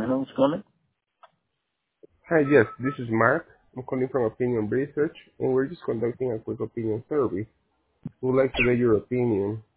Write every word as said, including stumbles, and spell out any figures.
Reynolds calling. Hi, yes, this is Mark. I'm calling from Opinion Research, and we're just conducting a quick opinion survey. We'd like to get your opinion